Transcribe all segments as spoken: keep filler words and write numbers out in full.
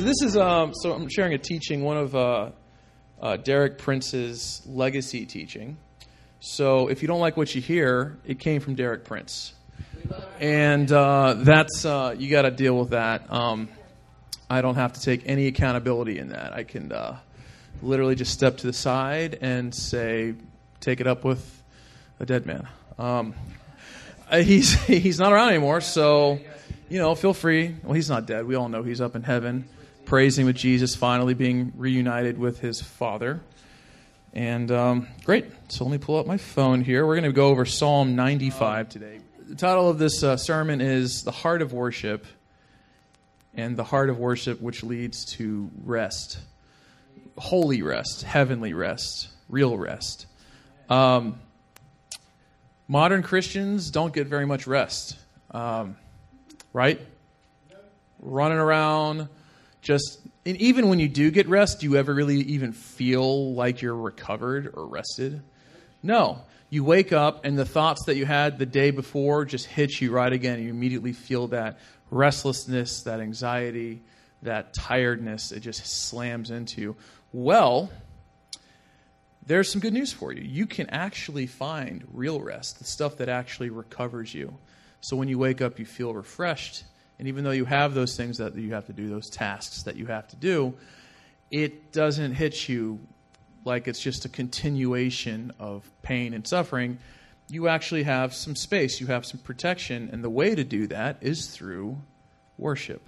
this is um, so I'm sharing a teaching, one of uh, uh, Derek Prince's legacy teaching. So if you don't like what you hear, it came from Derek Prince, and uh, that's uh, you got to deal with that. Um, I don't have to take any accountability in that. I can uh, literally just step to the side and say, "Take it up with a dead man." Um, he's he's not around anymore, so. You know, feel free. Well, he's not dead. We all know he's up in heaven, praising with Jesus, finally being reunited with his Father. And um, great. So let me pull up my phone here. We're going to go over Psalm ninety-five today. The title of this uh, sermon is The Heart of Worship, and the heart of worship which leads to rest. Holy rest, heavenly rest, real rest. Um, modern Christians don't get very much rest. Um Right? Running around, just, and even when you do get rest, do you ever really even feel like you're recovered or rested? No. You wake up and the thoughts that you had the day before just hit you right again. You immediately feel that restlessness, that anxiety, that tiredness. It just slams into you. Well, there's some good news for you. You can actually find real rest, the stuff that actually recovers you. So when you wake up, you feel refreshed. And even though you have those things that you have to do, those tasks that you have to do, it doesn't hit you like it's just a continuation of pain and suffering. You actually have some space. You have some protection. And the way to do that is through worship.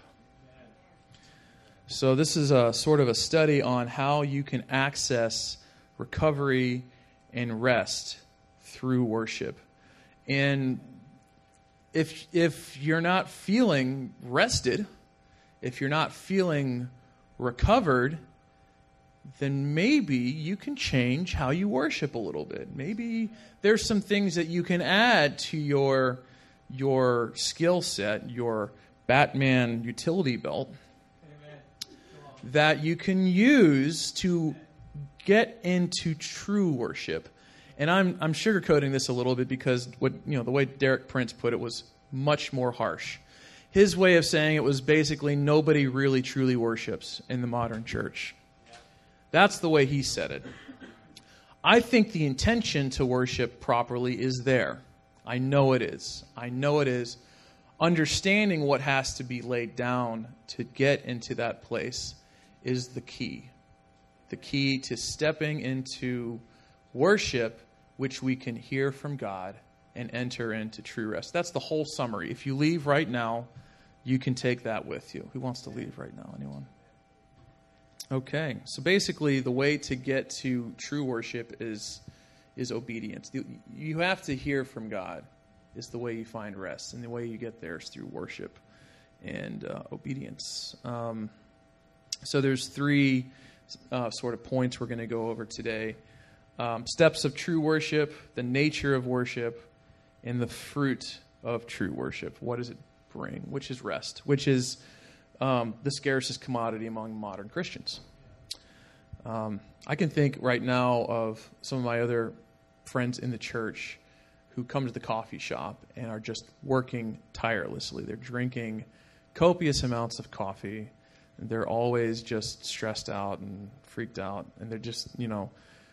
So this is a sort of a study on how you can access recovery and rest through worship. And If if you're not feeling rested, if you're not feeling recovered, then maybe you can change how you worship a little bit. Maybe there's some things that you can add to your your skill set, your Batman utility belt, that you can use to get into true worship. And I'm I'm sugarcoating this a little bit because what you know the way Derek Prince put it was much more harsh. His way of saying it was basically nobody really truly worships in the modern church. That's the way he said it. I think the intention to worship properly is there. I know it is. I know it is. Understanding what has to be laid down to get into that place is the key. The key to stepping into worship, which we can hear from God and enter into true rest. That's the whole summary. If you leave right now, you can take that with you. Who wants to leave right now? Anyone? Okay. So basically, the way to get to true worship is is obedience. You have to hear from God is the way you find rest. And the way you get there is through worship and uh, obedience. Um, so there's three uh, sort of points we're going to go over today. Um, steps of true worship, the nature of worship, and the fruit of true worship. What does it bring? Which is rest, which is um, the scarcest commodity among modern Christians. Um, I can think right now of some of my other friends in the church who come to the coffee shop and are just working tirelessly. They're drinking copious amounts of coffee. And they're always just stressed out and freaked out. And they're just, you know...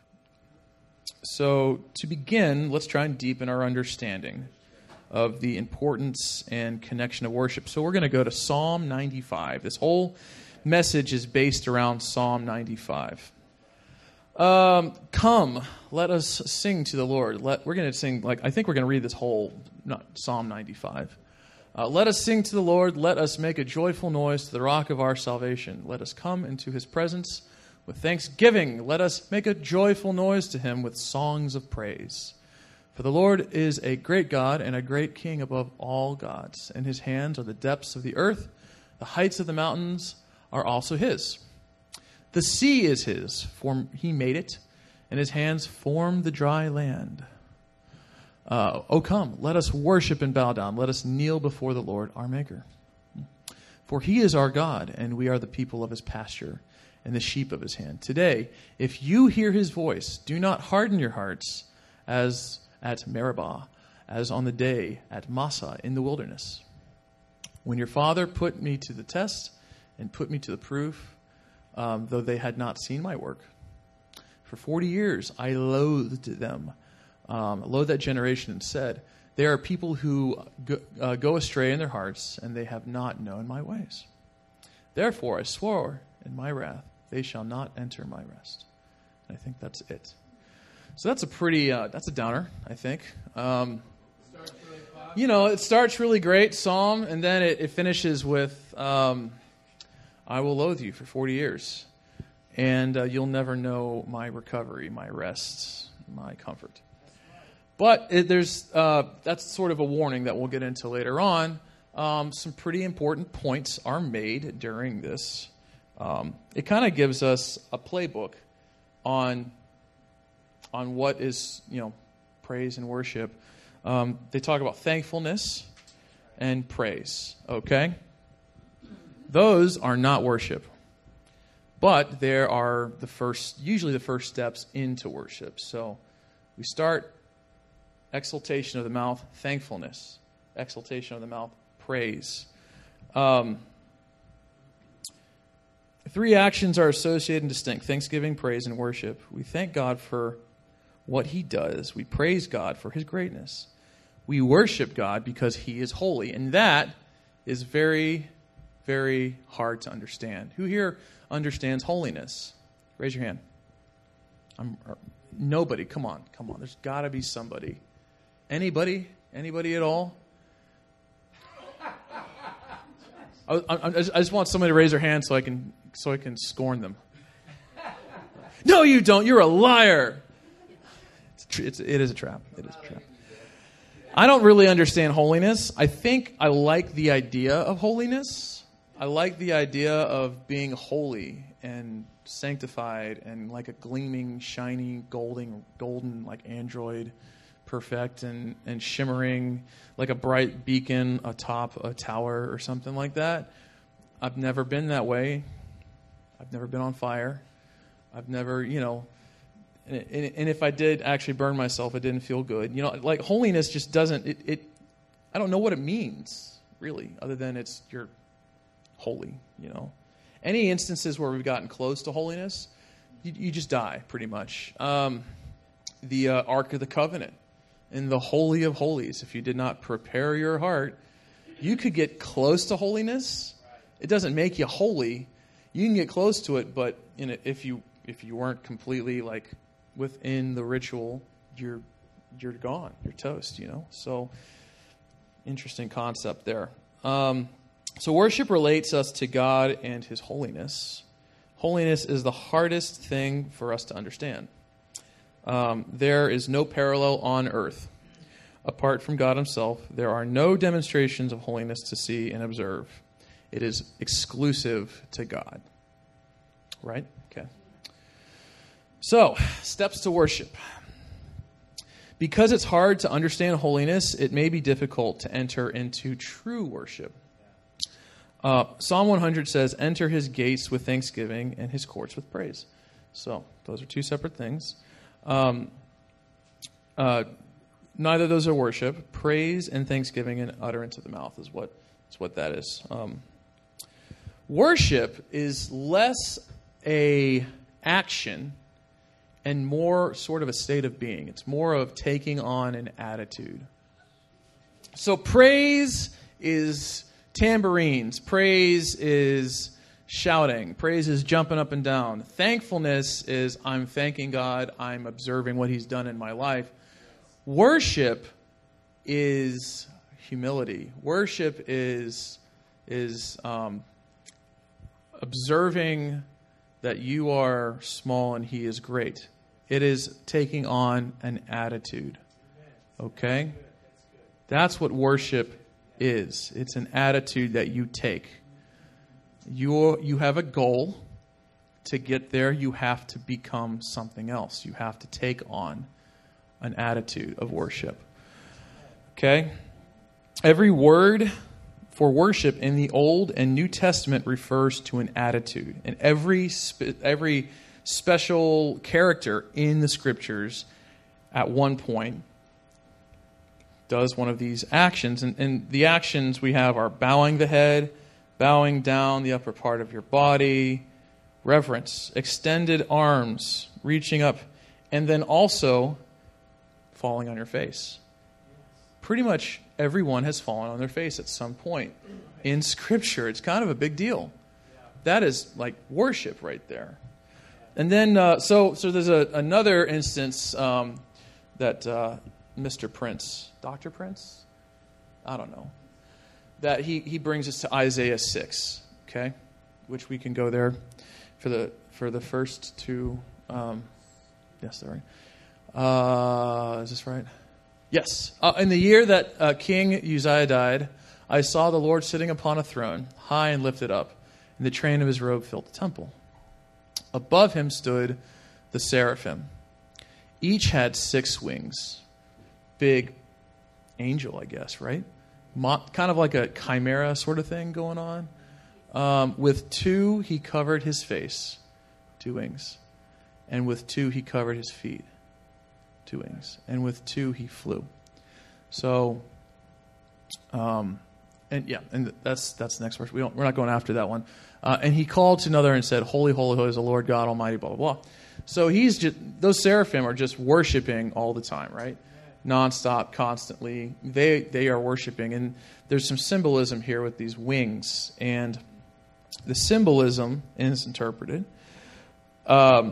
So to begin, let's try and deepen our understanding of the importance and connection of worship. So we're going to go to Psalm ninety-five. This whole message is based around Psalm ninety-five. Um, come, let us sing to the Lord. Let, we're going to sing, like I think we're going to read this whole not, Psalm ninety-five. Uh, let us sing to the Lord. Let us make a joyful noise to the rock of our salvation. Let us come into his presence with thanksgiving. Let us make a joyful noise to him with songs of praise. For the Lord is a great God and a great King above all gods. In his hands are the depths of the earth. The heights of the mountains are also his. The sea is his, for he made it, and his hands formed the dry land. Uh, oh, come, let us worship and bow down. Let us kneel before the Lord, our Maker. For he is our God, and we are the people of his pasture and the sheep of his hand. Today, if you hear his voice, do not harden your hearts as at Meribah, as on the day at Massah in the wilderness, when your father put me to the test and put me to the proof, um, though they had not seen my work. For forty years I loathed them, um, loathed that generation, and said, they are people who go, uh, go astray in their hearts, and they have not known my ways. Therefore I swore in my wrath, they shall not enter my rest. And I think that's it. So that's a pretty, uh, that's a downer, I think. Um, you know, it starts really great, Psalm, and then it, it finishes with, um, I will loathe you for forty years, and uh, you'll never know my recovery, my rest, my comfort. But it, there's uh, that's sort of a warning that we'll get into later on. Um, some pretty important points are made during this. Um, it kind of gives us a playbook on on what is, you know, praise and worship. Um, they talk about thankfulness and praise. Okay, those are not worship, but there are the first, usually the first steps into worship. So we start. Exaltation of the mouth, thankfulness. Exaltation of the mouth, praise. Um, three actions are associated and distinct: thanksgiving, praise, and worship. We thank God for what He does. We praise God for His greatness. We worship God because He is holy. And that is very, very hard to understand. Who here understands holiness? Raise your hand. I'm, nobody. Come on. Come on. There's got to be somebody. Anybody? Anybody at all? I, I, I just want somebody to raise their hand so I can so I can scorn them. No, you don't. You're a liar. It's, it's it is a trap. It is a trap. I don't really understand holiness. I think I like the idea of holiness. I like the idea of being holy and sanctified and like a gleaming, shiny, golden, golden like android. Perfect and, and shimmering like a bright beacon atop a tower or something like that. I've never been that way. I've never been on fire. I've never, you know, and, and if I did actually burn myself, it didn't feel good. You know, like holiness just doesn't, it, it I don't know what it means, really, other than it's you're holy, you know. Any instances where we've gotten close to holiness, you, you just die, pretty much. Um, the uh, Ark of the Covenant. In the Holy of Holies, if you did not prepare your heart, you could get close to holiness. It doesn't make you holy. You can get close to it, but in a, if you if you weren't completely like within the ritual, you're you're gone. You're toast. You know. So interesting concept there. Um, so worship relates us to God and His holiness. Holiness is the hardest thing for us to understand. Um, there is no parallel on earth. Apart from God Himself, there are no demonstrations of holiness to see and observe. It is exclusive to God. Right? Okay. So, steps to worship. Because it's hard to understand holiness, it may be difficult to enter into true worship. Uh, Psalm one hundred says, enter His gates with thanksgiving and His courts with praise. So, those are two separate things. Um, uh, neither of those are worship. Praise and thanksgiving and utterance of the mouth is what is what that is. Um, worship is less a action and more sort of a state of being. It's more of taking on an attitude. So praise is tambourines. Praise is shouting. Praise is jumping up and down. Thankfulness is I'm thanking God. I'm observing what He's done in my life. Worship is humility. Worship is is um, observing that you are small and He is great. It is taking on an attitude. Okay? That's what worship is. It's an attitude that you take. You you have a goal. To get there, you have to become something else. You have to take on an attitude of worship. Okay? Every word for worship in the Old and New Testament refers to an attitude. And every spe- every special character in the Scriptures at one point does one of these actions. And, and the actions we have are bowing the head, bowing down the upper part of your body, reverence, extended arms, reaching up, and then also falling on your face. Pretty much everyone has fallen on their face at some point in Scripture. It's kind of a big deal. That is like worship right there. And then, uh, so so there's a, another instance um, that uh, Mister Prince, Doctor Prince, I don't know, that he, he brings us to Isaiah six, okay, which we can go there for the for the first two. Um, yes, sorry. Uh, is this right? Yes. Uh, in the year that uh, King Uzziah died, I saw the Lord sitting upon a throne, high and lifted up, and the train of his robe filled the temple. Above him stood the seraphim. Each had six wings. Big angel, I guess, right? Mo- kind of like a chimera sort of thing going on. Um, with two, he covered his face, two wings. And with two, he covered his feet, two wings. And with two, he flew. So, um, and yeah, and that's that's the next verse. We don't, we're not going after that one. Uh, and he called to another and said, "Holy, holy, holy is the Lord God Almighty." Blah blah blah. So he's just those seraphim are just worshiping all the time, right? Nonstop, constantly. They they are worshiping, and there's some symbolism here with these wings, and the symbolism is interpreted. Um,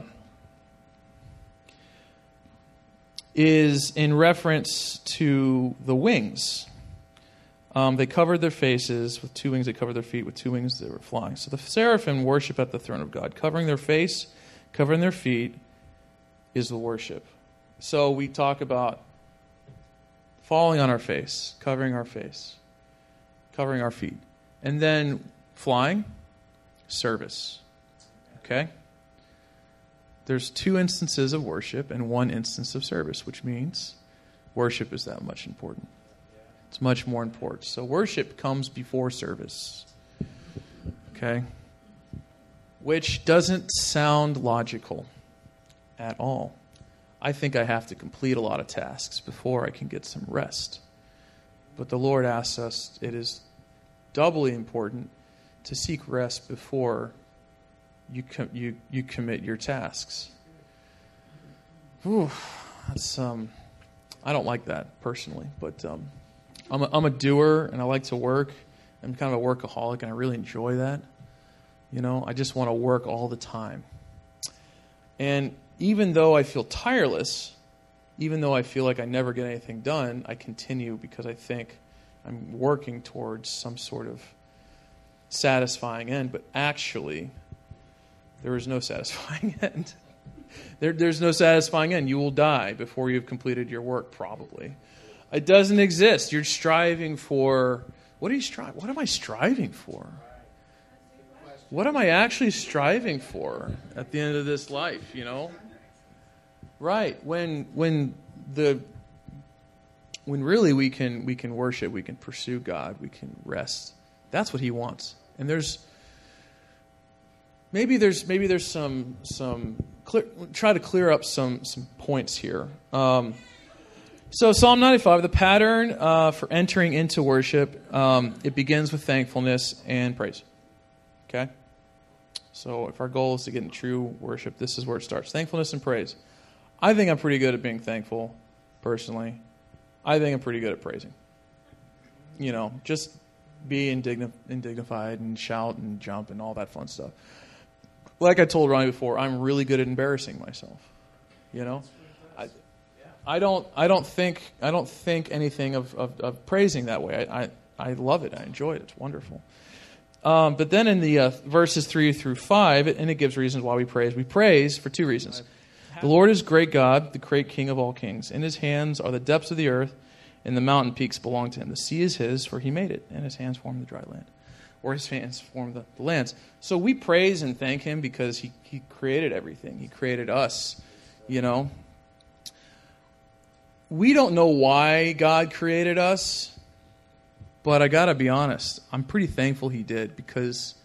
is in reference to the wings. Um, they covered their faces with two wings. They covered their feet with two wings. They were flying. So the seraphim worship at the throne of God. Covering their face, covering their feet is the worship. So we talk about falling on our face, covering our face, covering our feet. And then flying, service. Okay? There's two instances of worship and one instance of service, which means worship is that much important. It's much more important. So worship comes before service. Okay? Which doesn't sound logical at all. I think I have to complete a lot of tasks before I can get some rest. But the Lord asks us, it is doubly important to seek rest before you com- you you commit your tasks. Ooh, that's um, I don't like that personally, but um, I'm a, I'm a doer and I like to work. I'm kind of a workaholic and I really enjoy that. You know, I just want to work all the time. And even though I feel tireless, even though I feel like I never get anything done, I continue because I think I'm working towards some sort of satisfying end. But actually, there is no satisfying end. There, there's no satisfying end. You will die before you've completed your work, probably. It doesn't exist. You're striving for, what are you striving? What am I striving for? What am I actually striving for at the end of this life, you know? Right. When when the when really we can we can worship, we can pursue God, we can rest. That's what he wants. And there's maybe there's maybe there's some some clear, try to clear up some some points here. Um, so Psalm ninety-five, the pattern uh, for entering into worship, um, it begins with thankfulness and praise. Okay? So if our goal is to get in true worship, this is where it starts. Thankfulness and praise. I think I'm pretty good at being thankful, personally. I think I'm pretty good at praising. You know, just be indigni- indignified and shout and jump and all that fun stuff. Like I told Ronnie before, I'm really good at embarrassing myself. You know? I, I don't I don't think I don't think anything of, of, of praising that way. I, I, I love it. I enjoy it. It's wonderful. Um, but then in the uh, verses three through five, and it gives reasons why we praise. We praise for two reasons. The Lord is great God, the great King of all kings. In his hands are the depths of the earth, and the mountain peaks belong to him. The sea is his, for he made it, and his hands formed the dry land. Or his hands formed the, the lands. So we praise and thank him because he, he created everything. He created us, you know. We don't know why God created us. But I got to be honest, I'm pretty thankful he did because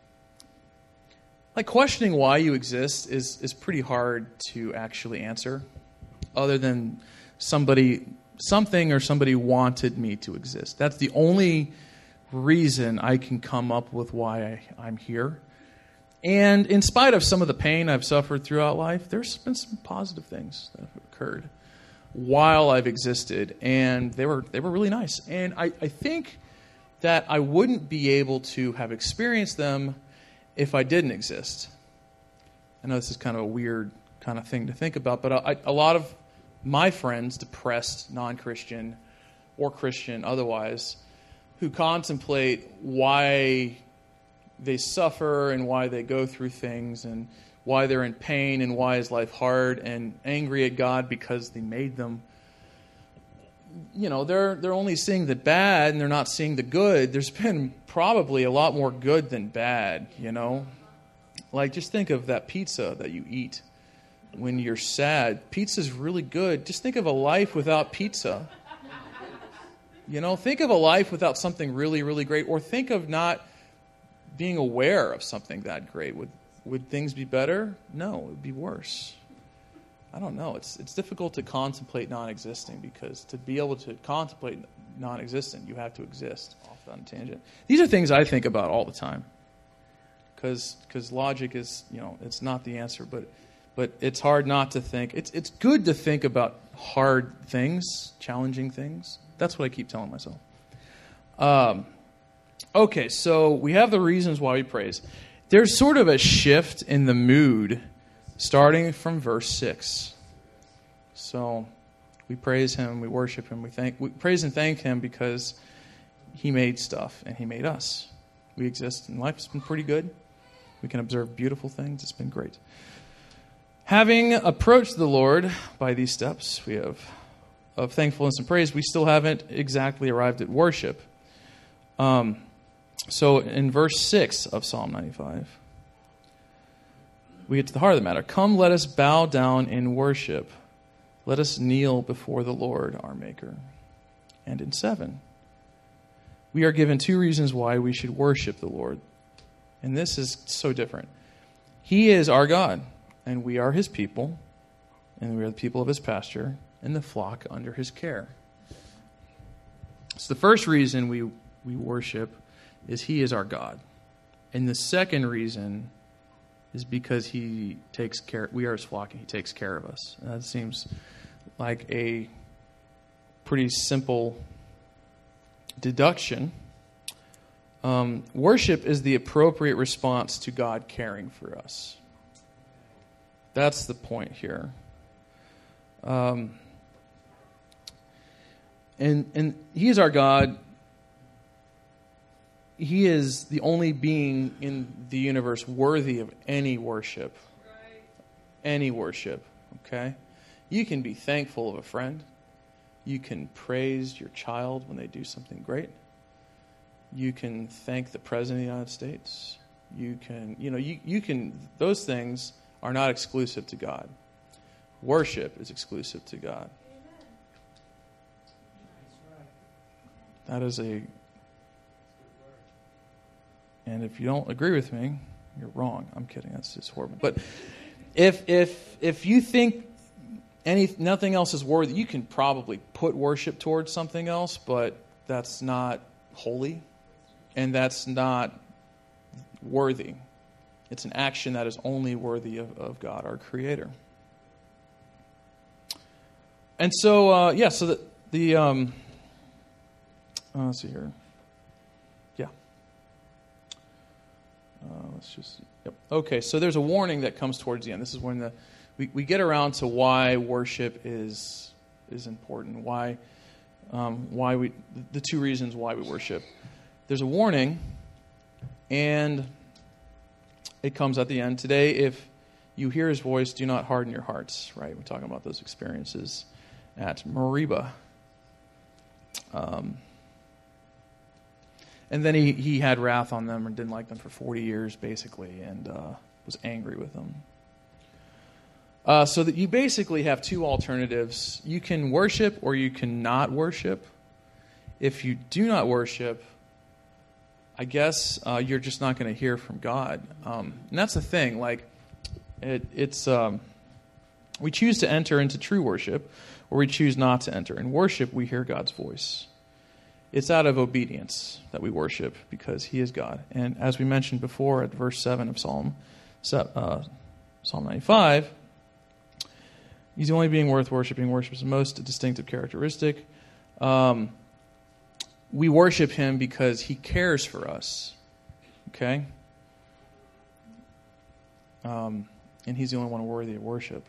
like questioning why you exist is, is pretty hard to actually answer other than somebody, something or somebody wanted me to exist. That's the only reason I can come up with why I, I'm here. And in spite of some of the pain I've suffered throughout life, there's been some positive things that have occurred while I've existed, and they were they were really nice. And I, I think that I wouldn't be able to have experienced them if I didn't exist. I know this is kind of a weird kind of thing to think about, but I, a lot of my friends, depressed, non-Christian, or Christian otherwise, who contemplate why they suffer and why they go through things and why they're in pain and why is life hard and angry at God because they made them. You know, they're they're only seeing the bad and they're not seeing the good. There's been probably a lot more good than bad, you know. Like, just think of that pizza that you eat when you're sad. Pizza's really good. Just think of a life without pizza. You know, think of a life without something really, really great. Or think of not being aware of something that great. Would would things be better? No, it would be worse. I don't know. It's it's difficult to contemplate non-existing, because to be able to contemplate non-existent, you have to exist. Off on a tangent. These are things I think about all the time, because because logic is, you know, it's not the answer, but but it's hard not to think. It's it's good to think about hard things, challenging things. That's what I keep telling myself. Um, okay, so we have the reasons why we praise. There's sort of a shift in the mood starting from verse six. So we praise him, we worship him, we thank, we praise and thank him because he made stuff and he made us. We exist and life has been pretty good. We can observe beautiful things. It's been great. Having approached the Lord by these steps, we have of thankfulness and praise, we still haven't exactly arrived at worship. Um, so in verse six of Psalm ninety-five, we get to the heart of the matter. Come, let us bow down in worship. Let us kneel before the Lord, our Maker. And in seven, we are given two reasons why we should worship the Lord. And this is so different. He is our God, and we are his people, and we are the people of his pasture, and the flock under his care. So the first reason we, we worship is he is our God. And the second reason is because he takes care, we are his flock and he takes care of us. And that seems like a pretty simple deduction. Um, worship is the appropriate response to God caring for us. That's the point here. Um, and and he is our God. He is the only being in the universe worthy of any worship. Right. Any worship, okay? You can be thankful of a friend. You can praise your child when they do something great. You can thank the President of the United States. You can, you know, you, you can, those things are not exclusive to God. Worship is exclusive to God. That is a... And if you don't agree with me, you're wrong. I'm kidding. That's just horrible. But if if if you think any nothing else is worthy, you can probably put worship towards something else, but that's not holy, and that's not worthy. It's an action that is only worthy of, of God, our Creator. And so, uh, yeah. So the the um, uh, let's see here. Uh, let's just, yep. Okay, so there's a warning that comes towards the end. This is when the we, we get around to why worship is is important. Why um, why we the two reasons why we worship. There's a warning, and it comes at the end. Today, if you hear his voice, do not harden your hearts. Right? We're talking about those experiences at Meribah. Um. And then he, he had wrath on them and didn't like them for forty years, basically, and uh, was angry with them. Uh, so that you basically have two alternatives. You can worship or you can not worship. If you do not worship, I guess uh, you're just not going to hear from God. Um, and that's the thing. Like, it, it's um, we choose to enter into true worship, or we choose not to enter. In worship, we hear God's voice. It's out of obedience that we worship because he is God. And as we mentioned before at verse seven of Psalm, uh, Psalm ninety-five, he's the only being worth worshiping. Worship is the most distinctive characteristic. Um, we worship him because he cares for us. Okay? Um, and he's the only one worthy of worship.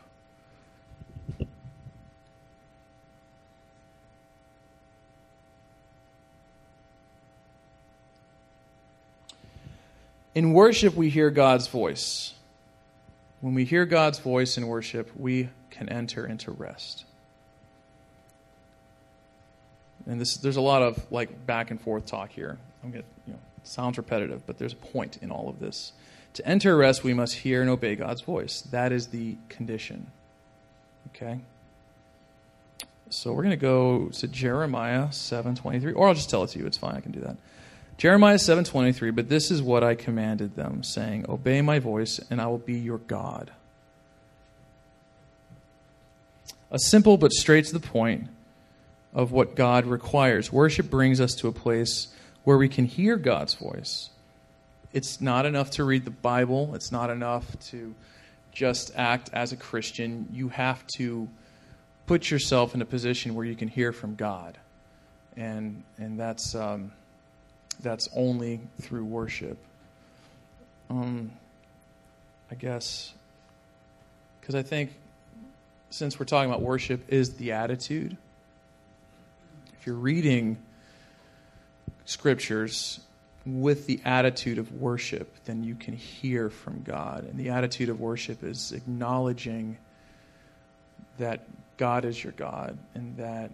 In worship, we hear God's voice. When we hear God's voice in worship, we can enter into rest. And this, there's a lot of like back and forth talk here. I'm gonna, you know, it sounds repetitive, but there's a point in all of this. To enter rest, we must hear and obey God's voice. That is the condition. Okay? So we're going to go to Jeremiah seven twenty-three, or I'll just tell it to you. It's fine. I can do that. Jeremiah seven twenty-three, but this is what I commanded them, saying, obey my voice, and I will be your God. A simple but straight to the point of what God requires. Worship brings us to a place where we can hear God's voice. It's not enough to read the Bible. It's not enough to just act as a Christian. You have to put yourself in a position where you can hear from God. And and that's... Um, That's only through worship. Um, I guess, because I think since we're talking about worship is the attitude. If you're reading scriptures with the attitude of worship, then you can hear from God. And the attitude of worship is acknowledging that God is your God and that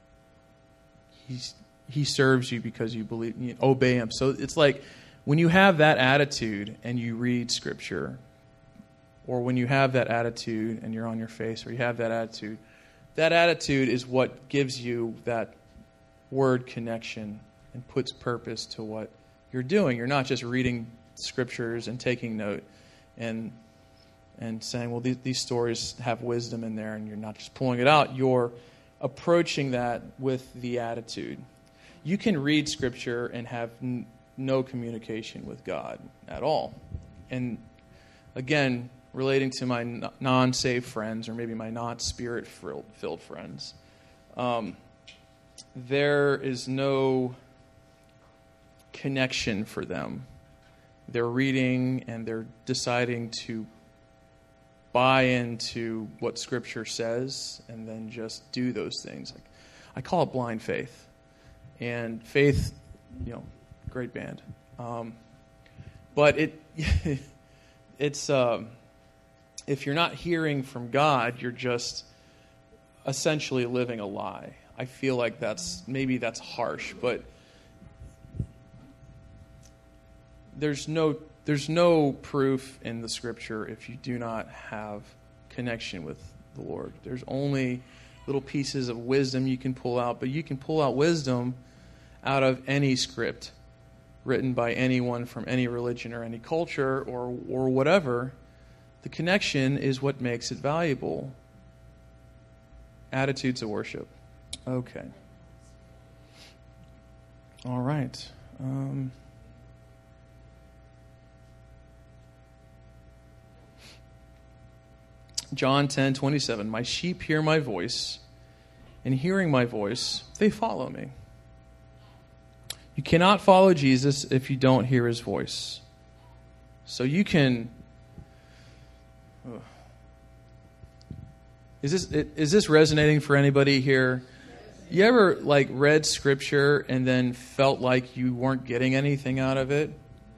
He's He serves you because you believe, you obey him. So it's like when you have that attitude and you read scripture, or when you have that attitude and you're on your face, or you have that attitude, that attitude is what gives you that word connection and puts purpose to what you're doing. You're not just reading scriptures and taking note and and saying, well, these, these stories have wisdom in there, and you're not just pulling it out. You're approaching that with the attitude. You can read scripture and have n- no communication with God at all. And again, relating to my n- non-saved friends, or maybe my not spirit-filled friends, um, there is no connection for them. They're reading and they're deciding to buy into what scripture says and then just do those things. Like, I call it blind faith. And Faith, you know, great band. Um, but it, it's um, if you're not hearing from God, you're just essentially living a lie. I feel like that's, maybe that's harsh, but there's no there's no proof in the scripture if you do not have connection with the Lord. There's only little pieces of wisdom you can pull out, but you can pull out wisdom out of any script written by anyone from any religion or any culture or or whatever. The connection is what makes it valuable. Attitudes of worship. Okay. All right. Um, John ten twenty-seven. My sheep hear my voice, and hearing my voice, they follow me. You cannot follow Jesus if you don't hear his voice. So you can... Uh, is this is this resonating for anybody here? You ever like read scripture and then felt like you weren't getting anything out of it?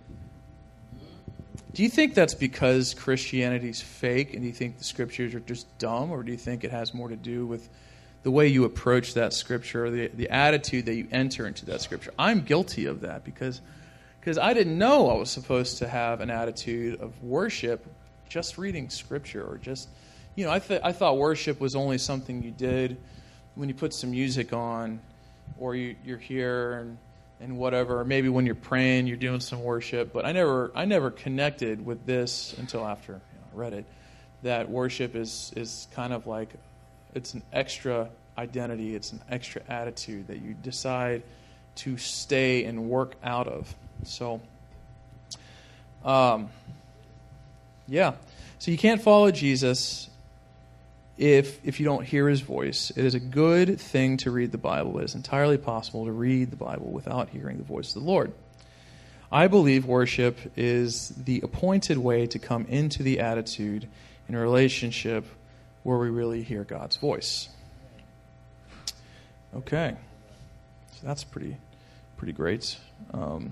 Do you think that's because Christianity's fake, and do you think the scriptures are just dumb, or do you think it has more to do with the way you approach that scripture, or the, the attitude that you enter into that scripture? I'm guilty of that because because I didn't know I was supposed to have an attitude of worship just reading scripture, or just, you know, I, th- I thought worship was only something you did when you put some music on, or you, you're here and and whatever, or maybe when you're praying, you're doing some worship. But I never I never connected with this until after you know, I read it, that worship is is kind of like, it's an extra identity, it's an extra attitude that you decide to stay and work out of. So, um, yeah. So you can't follow Jesus if if you don't hear his voice. It is a good thing to read the Bible. It is entirely possible to read the Bible without hearing the voice of the Lord. I believe worship is the appointed way to come into the attitude in a relationship where we really hear God's voice. Okay. So that's pretty pretty great. Um,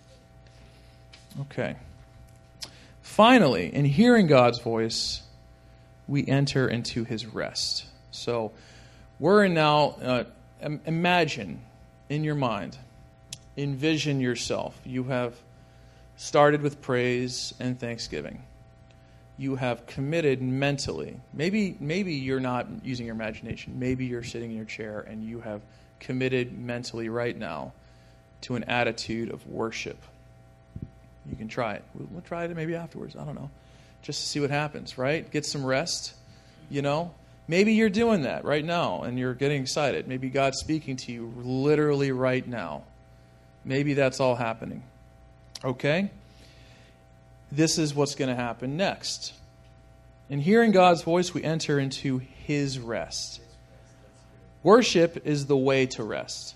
okay. Finally, in hearing God's voice, we enter into his rest. So we're in now, uh, imagine in your mind, envision yourself. You have started with praise and thanksgiving. You have committed mentally. Maybe, maybe you're not using your imagination. Maybe you're sitting in your chair and you have committed mentally right now to an attitude of worship. You can try it. We'll try it maybe afterwards. I don't know. Just to see what happens, right? Get some rest, you know. Maybe you're doing that right now and you're getting excited. Maybe God's speaking to you literally right now. Maybe that's all happening. Okay? This is what's going to happen next. In hearing God's voice, we enter into his rest. Worship is the way to rest.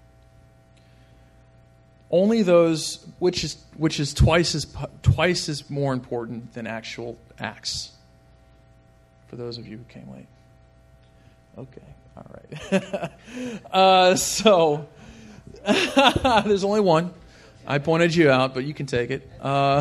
Only those, which is which is twice as twice as more important than actual acts. For those of you who came late. Okay, all right. uh, so there's only one. I pointed you out, but you can take it. Uh,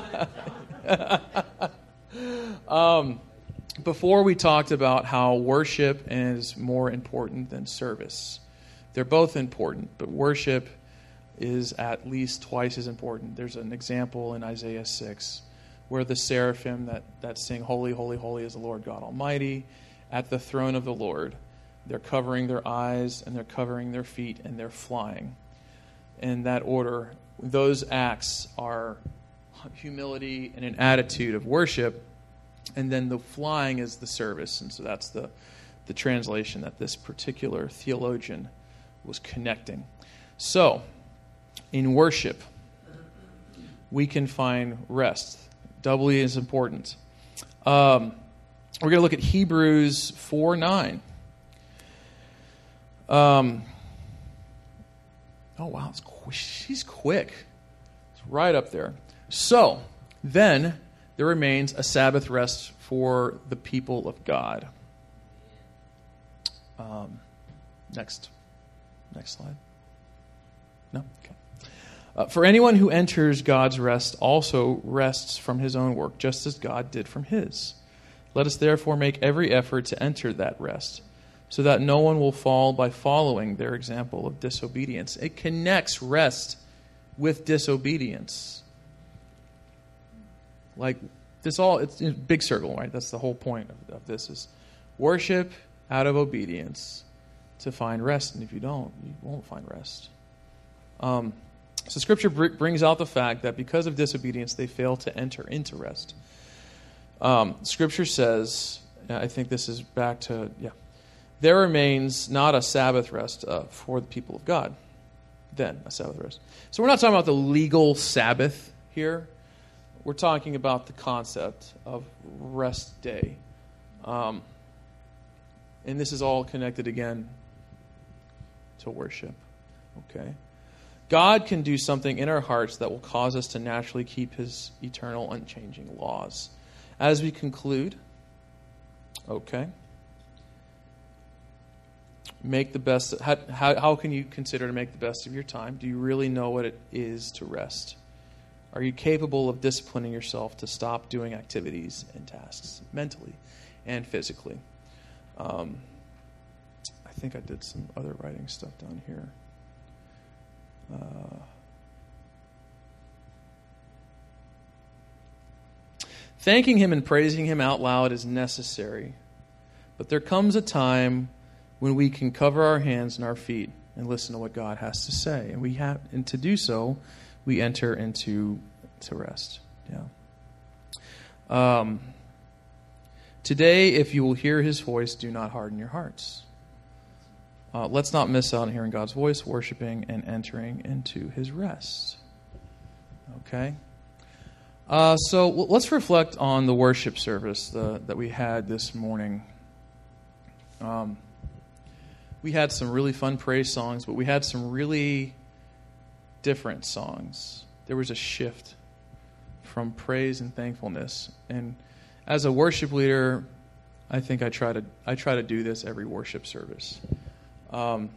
um, before we talked about how worship is more important than service. They're both important, but worship is at least twice as important. There's an example in Isaiah six where the seraphim that, that sing, Holy, Holy, Holy is the Lord God Almighty, at the throne of the Lord. They're covering their eyes and they're covering their feet and they're flying. In that order, those acts are humility and an attitude of worship, and then the flying is the service. And so that's the, the translation that this particular theologian was connecting. So, in worship, we can find rest. Doubly as important. Um, we're going to look at Hebrews four nine. Um, oh, wow. It's qu- she's quick. It's right up there. So, then there remains a Sabbath rest for the people of God. Um, next. Next slide. No? Okay. Uh, for anyone who enters God's rest also rests from his own work, just as God did from his. Let us therefore make every effort to enter that rest, so that no one will fall by following their example of disobedience. It connects rest with disobedience. Like this all, it's a big circle, right? That's the whole point of, of this is worship out of obedience to find rest. And if you don't, you won't find rest. Um, so Scripture br- brings out the fact that because of disobedience, they fail to enter into rest. Um, Scripture says, I think this is back to, yeah, there remains not a Sabbath rest uh, for the people of God. Then a Sabbath rest. So we're not talking about the legal Sabbath here. We're talking about the concept of rest day. Um, and this is all connected again to worship. Okay? God can do something in our hearts that will cause us to naturally keep his eternal, unchanging laws. As we conclude, okay, make the best. How, how, how can you consider to make the best of your time? Do you really know what it is to rest? Are you capable of disciplining yourself to stop doing activities and tasks mentally and physically? Um, I think I did some other writing stuff down here. Uh, thanking him and praising him out loud is necessary, but there comes a time when we can cover our hands and our feet and listen to what God has to say, and we have, and to do so, we enter into to rest. Yeah. Um, today, if you will hear his voice, do not harden your hearts. uh, let's not miss out on hearing God's voice, worshiping, and entering into his rest. Okay? Uh, so w- let's reflect on the worship service the, that we had this morning. Um, we had some really fun praise songs, but we had some really different songs. There was a shift from praise and thankfulness. And as a worship leader, I think I try to I try to do this every worship service. Um,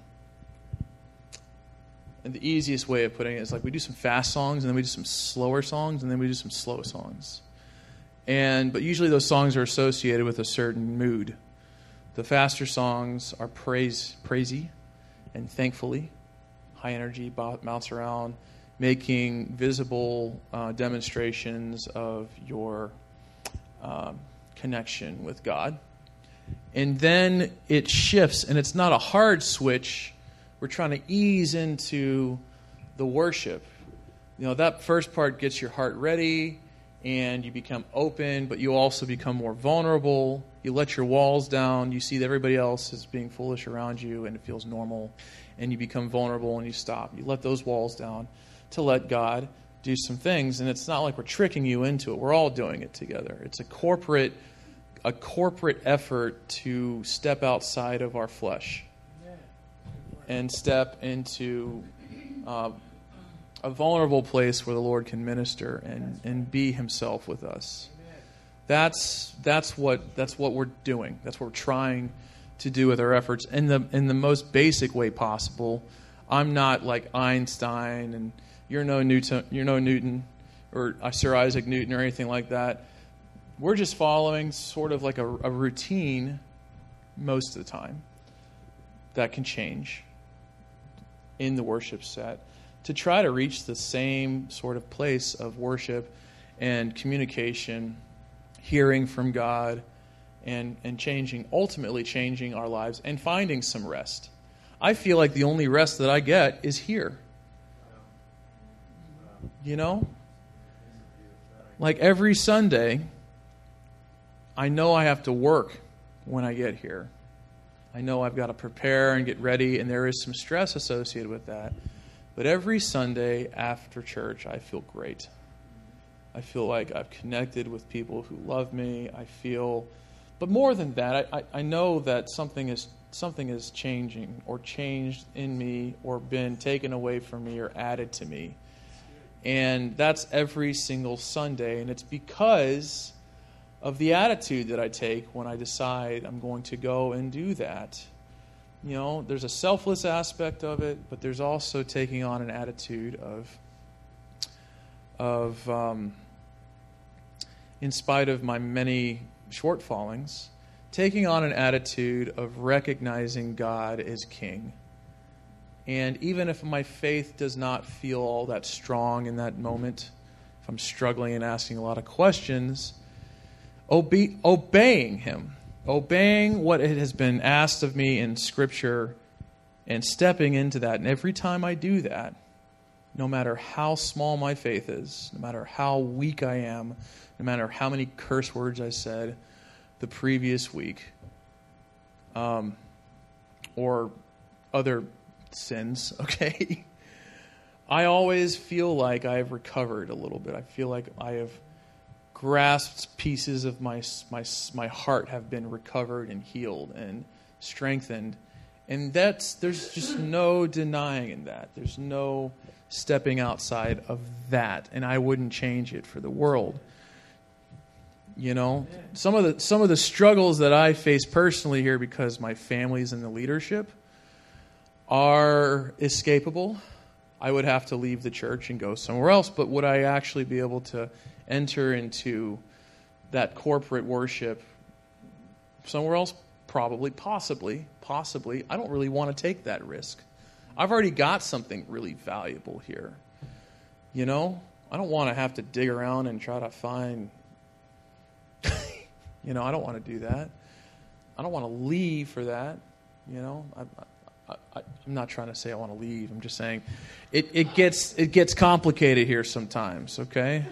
and the easiest way of putting it is like we do some fast songs, and then we do some slower songs, and then we do some slow songs. And but usually those songs are associated with a certain mood. The faster songs are praise, praisey, and thankfully, high energy, bounce around, making visible uh, demonstrations of your um, connection with God. And then it shifts, and it's not a hard switch. We're trying to ease into the worship. You know, that first part gets your heart ready, and you become open, but you also become more vulnerable. You let your walls down. You see that everybody else is being foolish around you, and it feels normal. And you become vulnerable, and you stop. You let those walls down to let God do some things. And it's not like we're tricking you into it. We're all doing it together. It's a corporate, a corporate effort to step outside of our flesh and step into uh, a vulnerable place where the Lord can minister and, and be himself with us. That's that's what that's what we're doing. That's what we're trying to do with our efforts in the in the most basic way possible. I'm not like Einstein, and you're no Newton, you're no Newton, or Sir Isaac Newton, or anything like that. We're just following sort of like a, a routine most of the time that can change in the worship set to try to reach the same sort of place of worship and communication, hearing from God, and, and changing, ultimately changing our lives and finding some rest. I feel like the only rest that I get is here. You know? Like every Sunday, I know I have to work when I get here. I know I've got to prepare and get ready, and there is some stress associated with that. But every Sunday after church, I feel great. I feel like I've connected with people who love me. I feel, but more than that, I, I, I know that something is something is changing or changed in me or been taken away from me or added to me. And that's every single Sunday. And it's because of the attitude that I take when I decide I'm going to go and do that. You know, there's a selfless aspect of it, but there's also taking on an attitude of, of um, in spite of my many shortfallings, taking on an attitude of recognizing God as King. And even if my faith does not feel all that strong in that moment, if I'm struggling and asking a lot of questions, obe- obeying Him, obeying what it has been asked of me in Scripture and stepping into that. And every time I do that, no matter how small my faith is, no matter how weak I am, no matter how many curse words I said the previous week, um, or other sins, okay, I always feel like I have recovered a little bit. I feel like I have grasped pieces of my my my heart have been recovered and healed and strengthened, and that's there's just no denying in that. There's no stepping outside of that, and I wouldn't change it for the world. You know, some of the some of the struggles that I face personally here because my family's in the leadership are escapable. I would have to leave the church and go somewhere else, but would I actually be able to enter into that corporate worship somewhere else? Probably, possibly, possibly. I don't really want to take that risk. I've already got something really valuable here. You know, I don't want to have to dig around and try to find, you know, I don't want to do that. I don't want to leave for that. You know, I, I, I, I'm not trying to say I want to leave. I'm just saying it, it gets it gets complicated here sometimes, okay?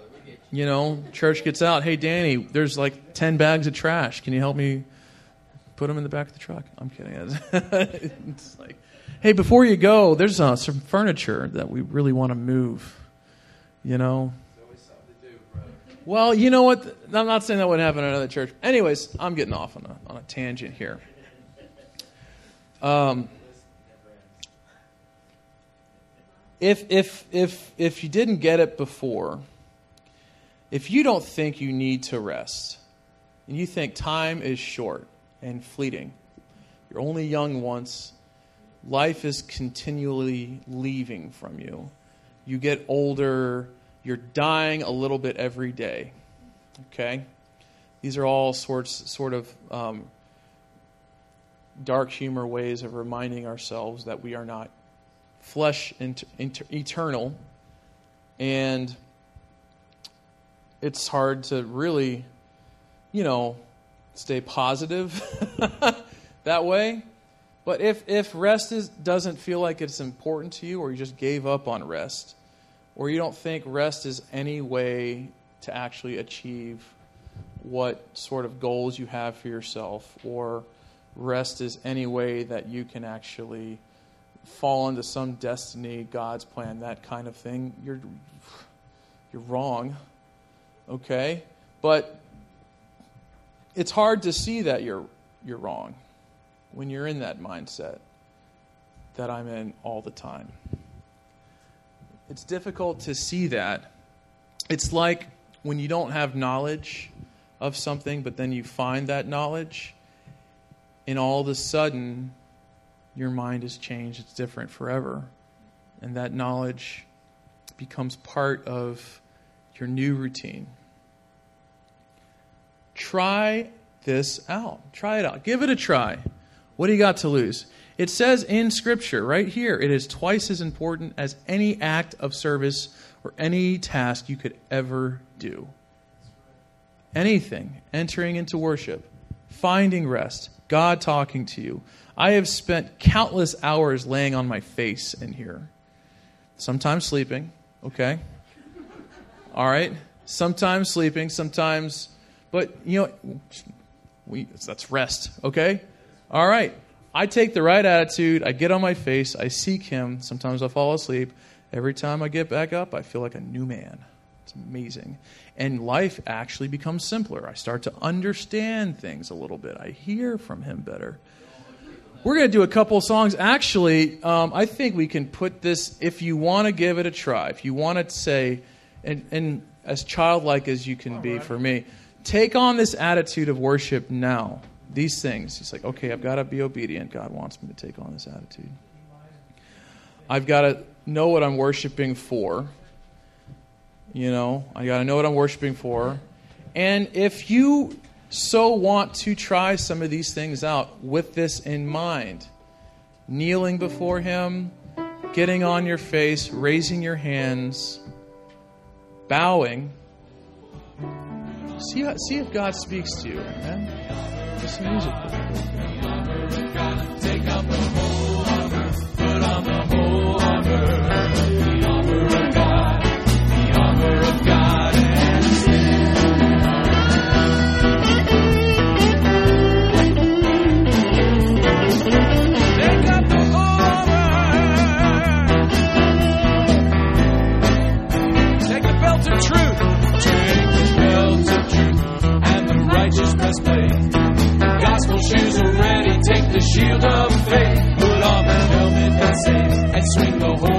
You know, church gets out. Hey, Danny, there's like ten bags of trash. Can you help me put them in the back of the truck. I'm kidding. It's like, hey, before you go, there's uh, some furniture that we really want to move. You know? There's always something to do, brother. Well, you know what? I'm not saying that would happen in another church. Anyways, I'm getting off on a, on a tangent here. Um, if if if if you didn't get it before, if you don't think you need to rest, and you think time is short and fleeting, you're only young once, life is continually leaving from you. You get older, you're dying a little bit every day. Okay? These are all sorts sort of um, dark humor ways of reminding ourselves that we are not flesh and inter- eternal, and it's hard to really, you know, stay positive that way. But if if rest is, doesn't feel like it's important to you, or you just gave up on rest, or you don't think rest is any way to actually achieve what sort of goals you have for yourself, or rest is any way that you can actually fall into some destiny, God's plan, that kind of thing, you're you're wrong. Okay? But it's hard to see that you're you're wrong when you're in that mindset that I'm in all the time. It's difficult to see that. It's like when you don't have knowledge of something, but then you find that knowledge, and all of a sudden, your mind has changed. It's different forever. And that knowledge becomes part of your new routine. Try this out. Try it out. Give it a try. What do you got to lose? It says in Scripture right here, it is twice as important as any act of service or any task you could ever do. Anything. Entering into worship. Finding rest. God talking to you. I have spent countless hours laying on my face in here. Sometimes sleeping. Okay. All right. Sometimes sleeping. Sometimes... But, you know, we, that's rest, okay? All right. I take the right attitude. I get on my face. I seek Him. Sometimes I fall asleep. Every time I get back up, I feel like a new man. It's amazing. And life actually becomes simpler. I start to understand things a little bit. I hear from Him better. We're going to do a couple of songs. Actually, um, I think we can put this, if you want to give it a try, if you want to say, and, and as childlike as you can be for me, take on this attitude of worship now. These things. It's like, okay, I've got to be obedient. God wants me to take on this attitude. I've got to know what I'm worshiping for. You know, I got to know what I'm worshiping for. And if you so want to try some of these things out with this in mind, kneeling before Him, getting on your face, raising your hands, bowing, See, how, see if God speaks to you, man. Just some music. Take up the whole armor, put on the whole armor, the armor of God, the armor of God, and stand. Take up the armor, take the belt of truth, take the belt of righteous breastplate, gospel shoes are ready. Take the shield of faith, put on the helmet that saves, and swing the whole